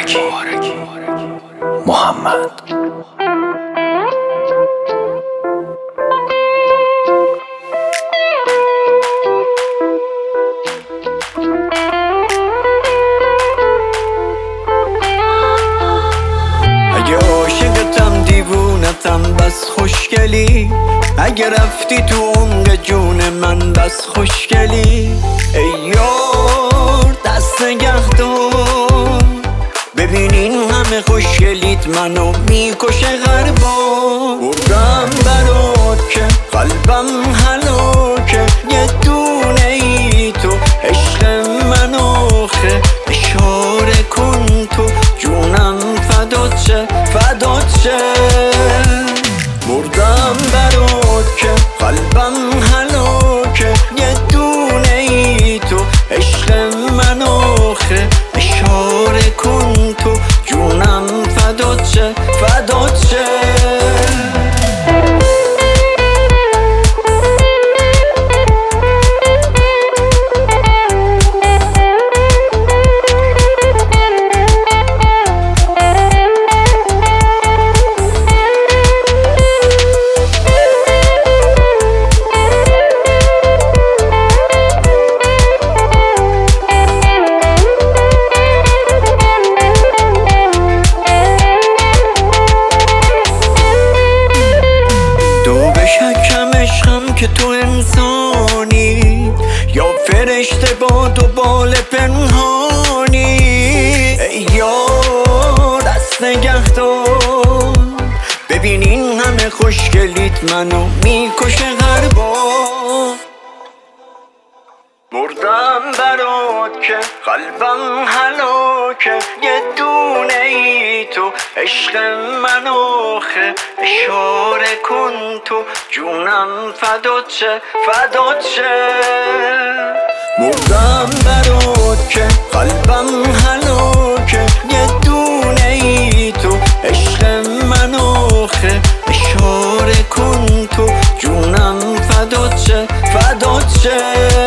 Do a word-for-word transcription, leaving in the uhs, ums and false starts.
مبارکی محمد. اگه عاشقتم دیوونتم بس خوشگلی، اگه رفتی تو عمق جون من بس خوشگلی. ای یار دست نگه دار، ببین این همه خوشگلیت منو میکشه غربا. بردم برات که قلبم هلاکه، یه دونه ای تو عشق من آخه. اشاره کن تو جونم فدات شه فدات شه. بردم برات که قلبم هلاکه، یه دونه ای تو عشق من آخه. اشاره کن تو جونم فدات شه فدات شه. که تو انسانی یا فرشته با دو بال پنهانی. ای یار دست نگه دار، ببین این همه خوشگلیت منو میکشه غربا. بردم برات که قلبم هلاکه، یه دونه ای تو عشق من آخه. اشاره کن تو جونم فدات شه فدات شه. بردم برات که قلبم هلاکه، یه دونه ای تو عشق من آخه. اشاره کن تو جونم فدات شه فدات شه.